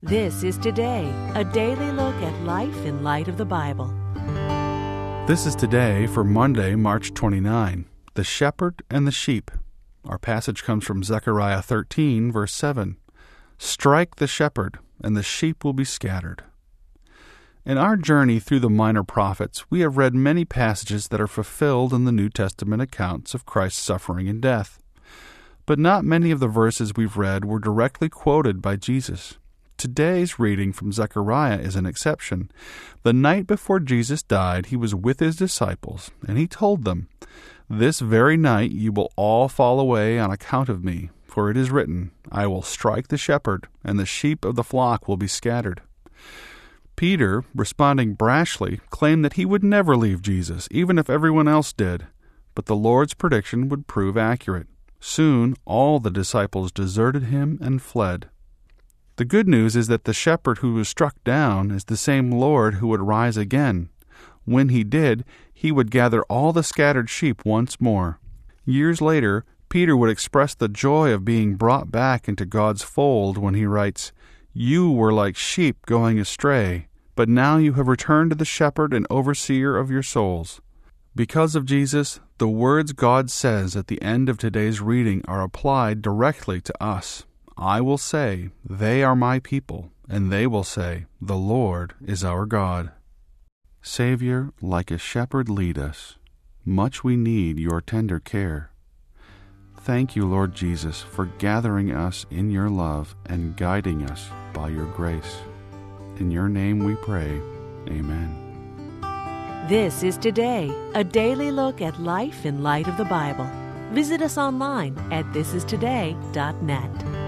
This is Today, a daily look at life in light of the Bible. This is Today for Monday, March 29, the shepherd and the sheep. Our passage comes from Zechariah 13, verse 7. Strike the shepherd, and the sheep will be scattered. In our journey through the minor prophets, we have read many passages that are fulfilled in the New Testament accounts of Christ's suffering and death. But not many of the verses we've read were directly quoted by Jesus. Today's reading from Zechariah is an exception. The night before Jesus died, he was with his disciples, and he told them, "This very night you will all fall away on account of me, for it is written, I will strike the shepherd, and the sheep of the flock will be scattered." Peter, responding brashly, claimed that he would never leave Jesus, even if everyone else did. But the Lord's prediction would prove accurate. Soon, all the disciples deserted him and fled. The good news is that the shepherd who was struck down is the same Lord who would rise again. When he did, he would gather all the scattered sheep once more. Years later, Peter would express the joy of being brought back into God's fold when he writes, "You were like sheep going astray, but now you have returned to the shepherd and overseer of your souls." Because of Jesus, the words God says at the end of today's reading are applied directly to us. I will say, "They are my people," and they will say, "The Lord is our God." Savior, like a shepherd lead us. Much we need your tender care. Thank you, Lord Jesus, for gathering us in your love and guiding us by your grace. In your name we pray. Amen. This is Today, a daily look at life in light of the Bible. Visit us online at thisistoday.net.